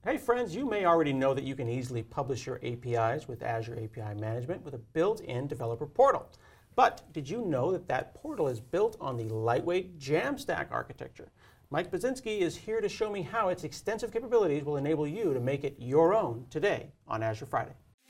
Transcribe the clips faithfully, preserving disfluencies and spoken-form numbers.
Hey friends, you may already know that you can easily publish your A P Is with Azure A P I Management with a built-in developer portal. But did you know that that portal is built on the lightweight Jamstack architecture? Mike Buczynski is here to show me how its extensive capabilities will enable you to make it your own today on Azure Friday.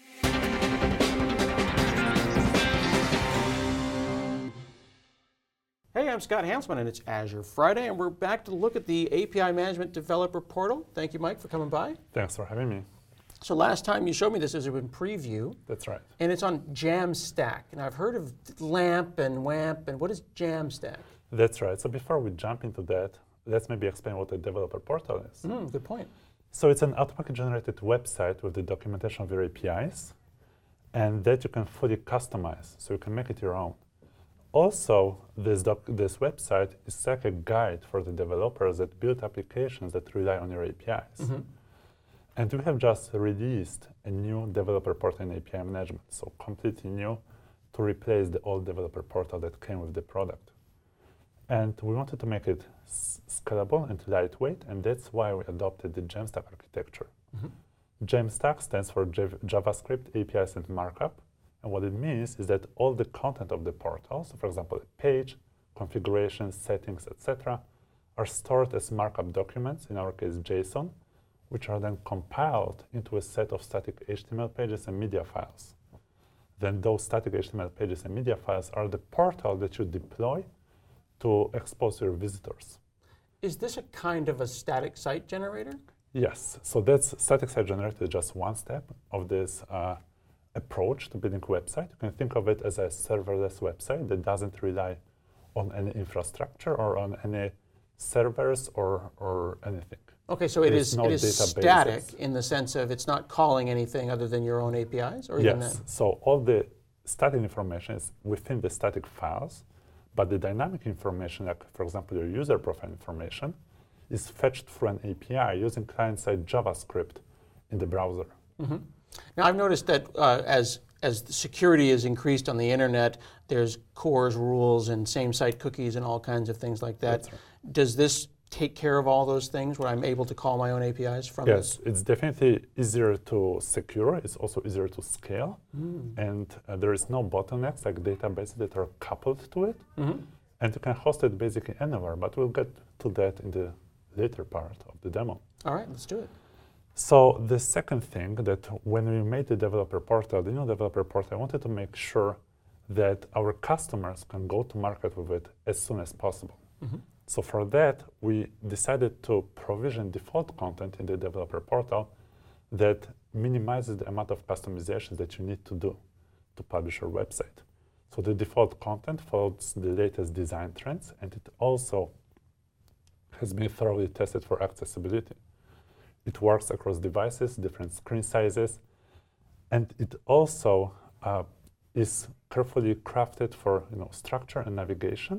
Hey, I'm Scott Hanselman, and it's Azure Friday, and we're back to look at the A P I Management Developer Portal. Thank you, Mike, for coming by. Thanks for having me. So last time you showed me this as in preview. That's right. And it's on Jamstack. And I've heard of LAMP and WAMP, and what is Jamstack? That's right. So before we jump into that, let's maybe explain what a developer portal is. Mm, good point. So it's an automatically generated website with the documentation of your A P Is, and that you can fully customize, so you can make it your own. Also, this, doc this website is like a guide for the developers that build applications that rely on your A P Is. Mm-hmm. And we have just released a new developer portal in A P I management, so completely new, to replace the old developer portal that came with the product. And we wanted to make it scalable and lightweight, and that's why we adopted the Jamstack architecture. Mm-hmm. Jamstack stands for Jav JavaScript, A P Is, and Markup. And what it means is that all the content of the portal, so for example, a page, configurations, settings, et cetera, are stored as markup documents, in our case JSON, which are then compiled into a set of static H T M L pages and media files. Then those static H T M L pages and media files are the portal that you deploy to expose your visitors. Is this a kind of a static site generator? Yes. So that's static site generator is just one step of this uh, approach to building a website. You can think of it as a serverless website that doesn't rely on any infrastructure or on any servers or, or anything. Okay, so it is, no it is static in the sense of it's not calling anything other than your own A P Is? Or yes, even that? So all the static information is within the static files, but the dynamic information, like for example your user profile information, is fetched through an A P I using client-side JavaScript in the browser. Mm-hmm. Now I've noticed that uh, as as the security is increased on the internet, there's C O R S rules and same-site cookies and all kinds of things like that. Right. Does this take care of all those things where I'm able to call my own A P Is from yes, this? Yes, it's definitely easier to secure. It's also easier to scale. Mm. And uh, there is no bottlenecks like databases that are coupled to it. Mm-hmm. And you can host it basically anywhere, but we'll get to that in the later part of the demo. All right, let's do it. So the second thing that when we made the developer portal, the new developer portal, I wanted to make sure that our customers can go to market with it as soon as possible. Mm-hmm. So for that, we decided to provision default content in the developer portal that minimizes the amount of customizations that you need to do to publish your website. So the default content follows the latest design trends, and it also has been thoroughly tested for accessibility. It works across devices, different screen sizes, and it also uh, is carefully crafted for you know, structure and navigation.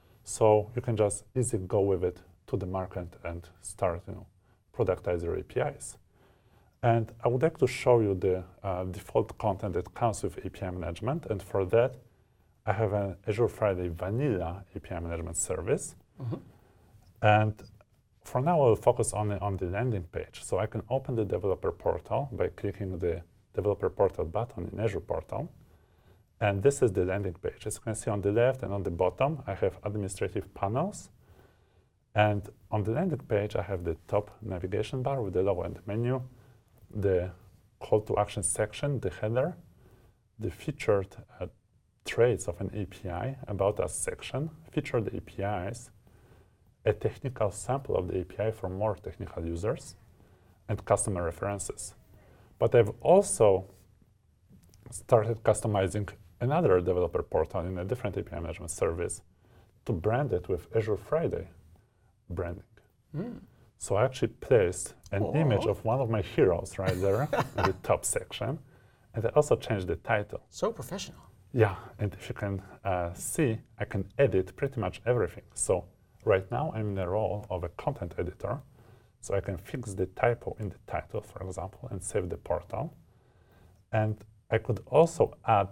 So you can just easily go with it to the market and start, you know, productize your A P Is. And I would like to show you the uh, default content that comes with A P I management. And for that, I have an Azure Friday vanilla A P I management service. Mm-hmm. And for now, I'll focus on the, on the landing page. So I can open the developer portal by clicking the developer portal button in Azure Portal. And this is the landing page. As you can see on the left and on the bottom, I have administrative panels. And on the landing page, I have the top navigation bar with the low-end menu, the call to action section, the header, the featured uh, traits of an A P I, about us section, featured A P Is, a technical sample of the A P I for more technical users, and customer references. But I've also started customizing another developer portal in a different A P I management service to brand it with Azure Friday branding. Mm. So I actually placed an oh. image of one of my heroes right there in the top section, and I also changed the title. So professional. Yeah, and if you can uh, see, I can edit pretty much everything. So right now I'm in the role of a content editor, so I can fix the typo in the title, for example, and save the portal. And I could also add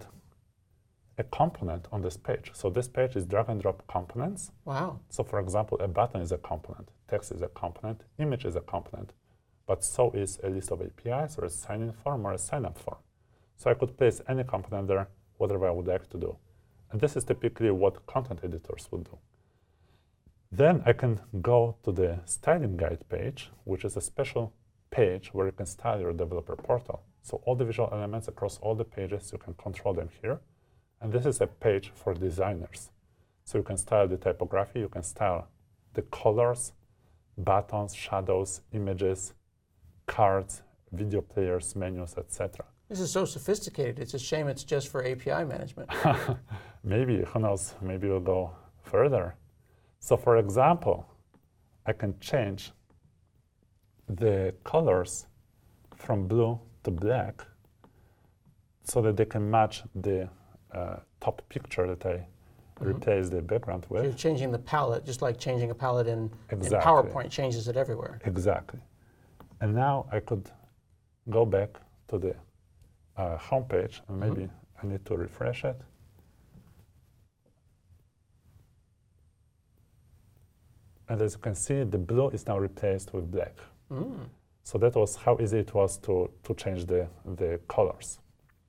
a component on this page. So this page is drag and drop components. Wow. So for example, a button is a component, text is a component, image is a component, but so is a list of A P Is or a sign-in form or a sign-up form. So I could place any component there, whatever I would like to do. And this is typically what content editors would do. Then I can go to the styling guide page, which is a special page where you can style your developer portal. So all the visual elements across all the pages, you can control them here. And this is a page for designers. So you can style the typography, you can style the colors, buttons, shadows, images, cards, video players, menus, et cetera. This is so sophisticated. It's a shame it's just for A P I management. Maybe, who knows, maybe we'll go further. So for example, I can change the colors from blue to black so that they can match the uh, top picture that I mm-hmm. replace the background with. You're changing the palette, just like changing a palette in, exactly. in PowerPoint changes it everywhere. Exactly. And now I could go back to the uh, home page, and maybe mm-hmm. I need to refresh it. And as you can see, the blue is now replaced with black. Mm. So that was how easy it was to, to change the, the colors.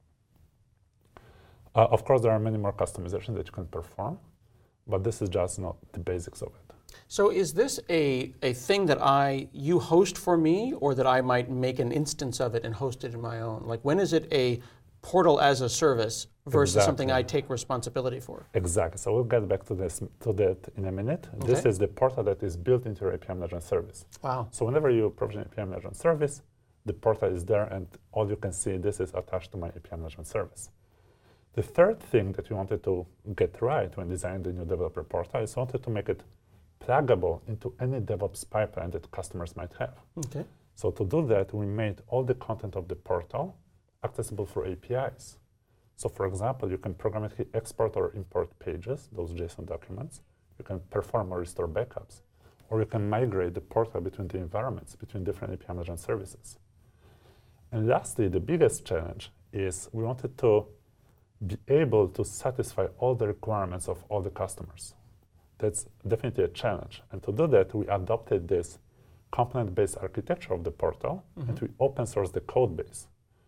Uh, of course, there are many more customizations that you can perform, but this is just not the basics of it. So is this a, a thing that I you host for me, or that I might make an instance of it and host it in my own? Like, when is it a portal as a service versus exactly. something I take responsibility for? Exactly. So we'll get back to this to that in a minute. Okay. This is the portal that is built into your A P I management service. Wow. So whenever you provision A P I management service, the portal is there, and all you can see, this is attached to my A P I management service. The third thing that we wanted to get right when designing the new developer portal is wanted to make it pluggable into any DevOps pipeline that customers might have. Okay. So to do that, we made all the content of the portal accessible for A P Is. So for example, you can programmatically export or import pages, those JSON documents. You can perform or restore backups, or you can migrate the portal between the environments, between different A P I management services. And lastly, the biggest challenge is we wanted to be able to satisfy all the requirements of all the customers. That's definitely a challenge. And to do that, we adopted this component-based architecture of the portal, mm-hmm. and we open source the code base.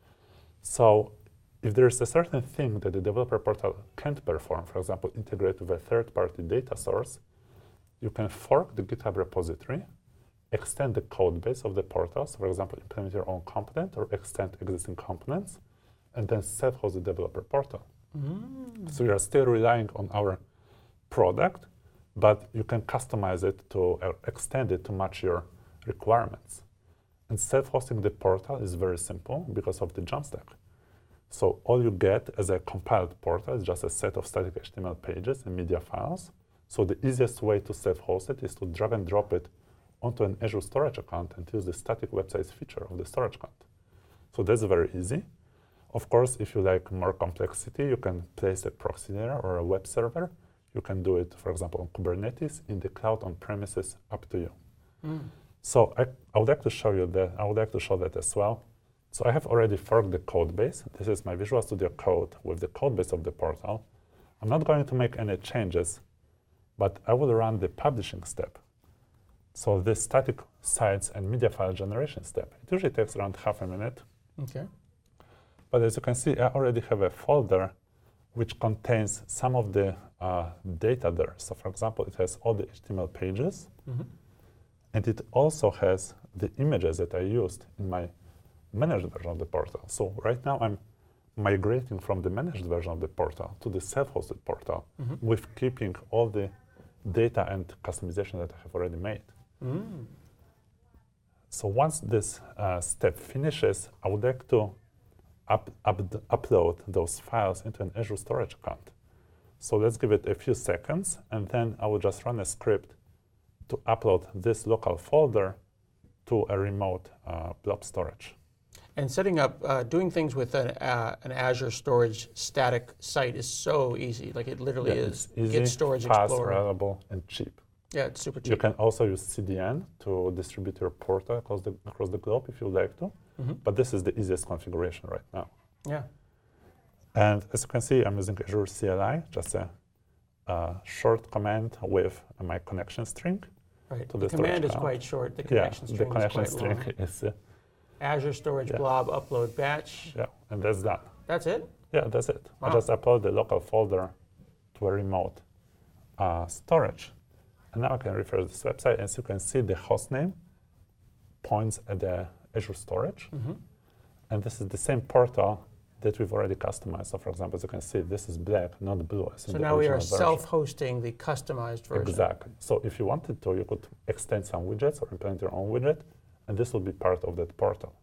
So if there's a certain thing that the developer portal can't perform, for example, integrate with a third-party data source, you can fork the GitHub repository, extend the code base of the portal, so for example, implement your own component or extend existing components, and then self-host the developer portal. Mm. So you are still relying on our product, but you can customize it to uh, extend it to match your requirements. And self-hosting the portal is very simple because of the Jamstack. So all you get as a compiled portal is just a set of static H T M L pages and media files. So the easiest way to self-host it is to drag and drop it onto an Azure storage account and use the static websites feature of the storage account. So that's very easy. Of course, if you like more complexity, you can place a proxy layer or a web server. You can do it, for example, on Kubernetes, in the cloud, on premises, up to you. Mm. So I, I would like to show you that. I would like to show that as well. So I have already forked the code base. This is my Visual Studio Code with the code base of the portal. I'm not going to make any changes, but I will run the publishing step. So this static sites and media file generation step, it usually takes around half a minute. Okay. But as you can see, I already have a folder which contains some of the uh, data there. So for example, it has all the H T M L pages, mm-hmm. and it also has the images that I used in my managed version of the portal. So right now I'm migrating from the managed version of the portal to the self-hosted portal, mm-hmm. with keeping all the data and customization that I have already made. Mm. So once this uh, step finishes, I would like to up, up, upload those files into an Azure storage account. So let's give it a few seconds, and then I will just run a script to upload this local folder to a remote uh, blob storage. And setting up, uh, doing things with an, uh, an Azure storage static site is so easy. Like, it literally yeah, is. It's easy, Get Storage fast, Explorer. reliable, and cheap. Yeah, it's super cheap. You can also use C D N to distribute your portal across the, across the globe if you like to. Mm-hmm. But this is the easiest configuration right now. Yeah. And as you can see, I'm using Azure C L I, just a, a short command with my connection string. Right. to The the, command storage is account. quite short. The Yeah, connection the string connection is quite string long. is, uh, Azure Storage Yeah. Blob upload batch. yeah, and that's done. That's it? Yeah, that's it. I Wow. just upload the local folder to a remote uh, storage. And now I can refer to this website, and so you can see the host name points at the Azure Storage. Mm-hmm. And this is the same portal that we've already customized. So for example, as you can see, this is black, not blue. As in So the now we are original version. self-hosting the customized version. Exactly. So if you wanted to, you could extend some widgets or implement your own widget, and this will be part of that portal.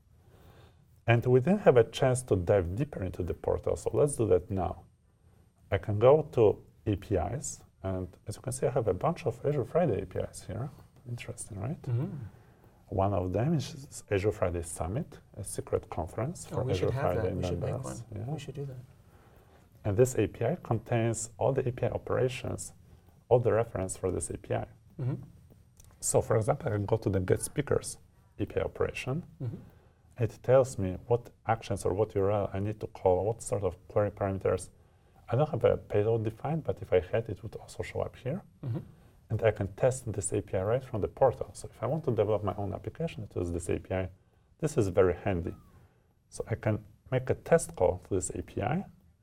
And we didn't have a chance to dive deeper into the portal, so let's do that now. I can go to A P Is, and as you can see, I have a bunch of Azure Friday A P Is here. Interesting, right? Mm-hmm. One of them is Azure Friday Summit, a secret conference for Oh, we Azure should have Friday that. We should make members. one. Yeah. We should do that. And this A P I contains all the A P I operations, all the reference for this A P I. Mm-hmm. So for example, I can go to the get speakers A P I operation. Mm-hmm. It tells me what actions or what U R L I need to call, what sort of query parameters. I don't have a payload defined, but if I had, it would also show up here. Mm-hmm. And I can test this A P I right from the portal. So if I want to develop my own application to use this A P I, this is very handy. So I can make a test call to this A P I,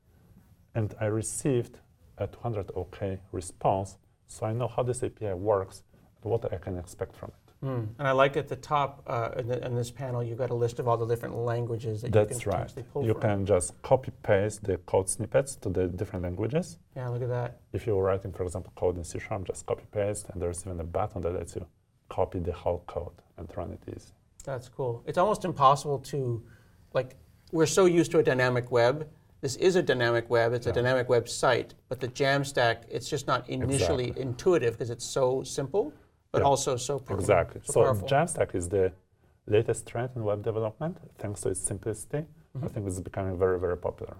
and I received a two hundred OK response, so I know how this A P I works and what I can expect from it. Mm. And I like at the top, uh, in, the, in this panel, you've got a list of all the different languages that That's you can right. potentially pull You from. can just copy paste the code snippets to the different languages. Yeah, look at that. If you're writing, for example, code in C Sharp, just copy paste, and there's even a button that lets you copy the whole code and run it easy. That's cool. It's almost impossible to, like, we're so used to a dynamic web. This is a dynamic web. It's Yeah. a dynamic web site, but the Jamstack, it's just not initially Exactly. intuitive because it's so simple, but Yeah. also so powerful. Exactly. So, So powerful. Jamstack is the latest trend in web development, thanks to its simplicity. I Mhm. think it's becoming very, very popular.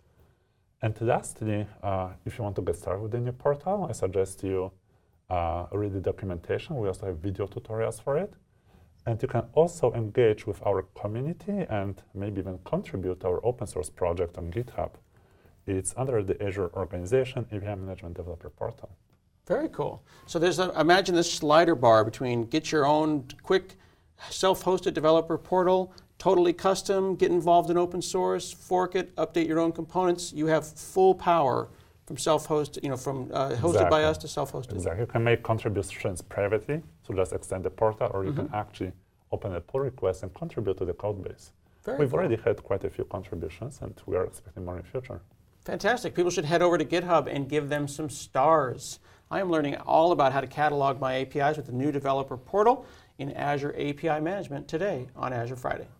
And lastly, uh, if you want to get started with the new portal, I suggest you uh, read the documentation. We also have video tutorials for it. And you can also engage with our community and maybe even contribute to our open source project on GitHub. It's under the Azure Organization A P I Management Developer Portal. Very cool. So there's a, imagine this slider bar between get your own quick self-hosted developer portal, totally custom, get involved in open source, fork it, update your own components. You have full power from self-hosted, you know, from uh, hosted by Exactly. us to self-hosted. Exactly. You can make contributions privately, so just extend the portal, or you Mhm. can actually open a pull request and contribute to the code base. Very We've cool. already had quite a few contributions, and we are expecting more in the future. Fantastic. People should head over to GitHub and give them some stars. I am learning all about how to catalog my A P Is with the new developer portal in Azure A P I Management today on Azure Friday.